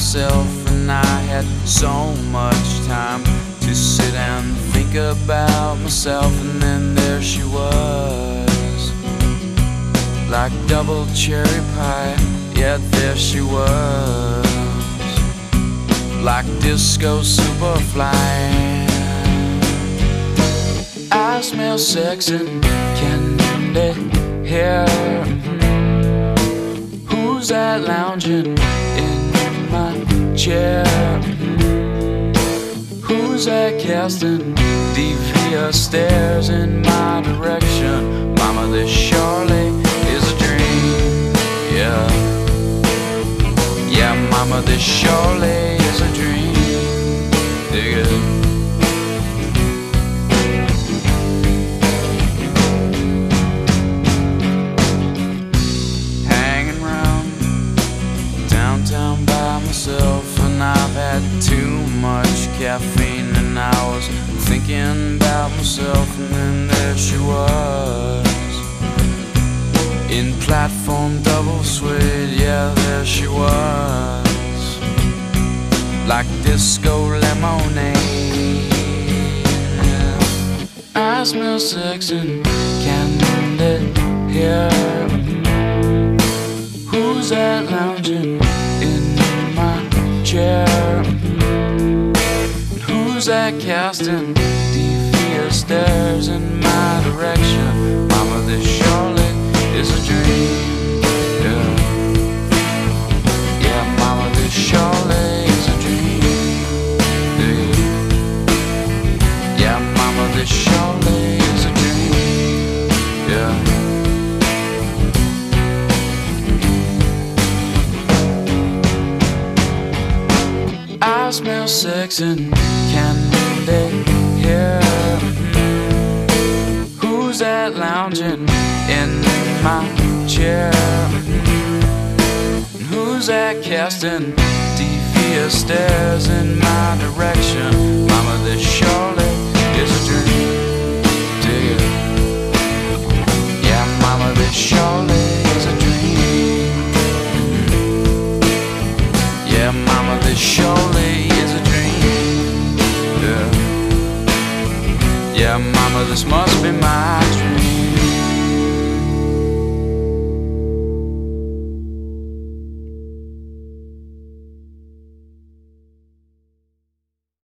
myself, and I had so much time to sit and think about myself. And then there she was, like double cherry pie. Yeah, there she was, like disco superfly. I smell sex and candy here. Who's that lounging in my chair? Who's that casting devious stares in my direction? Mama, this surely is a dream. Yeah, yeah, mama, this surely is a dream. Dig it. And I've had too much caffeine, and I was thinking about myself. And then there she was, in platform double suede. Yeah, there she was, like disco lemonade. I smell sex and candy here. Who's that lounging in my chair? Who's that casting devious stares in my direction? Mama, this surely is a dream. Yeah, yeah, mama, this surely is a dream. Yeah, mama, this surely is a dream. Yeah. I smell sex and candy here. Who's that lounging in my chair? Who's that casting devious stares in my direction? Mama, this surely is a dream. Dig it. Yeah, mama, this surely is a dream. Yeah, mama, this surely is a dream. Yeah, yeah, mama, this must be my dream.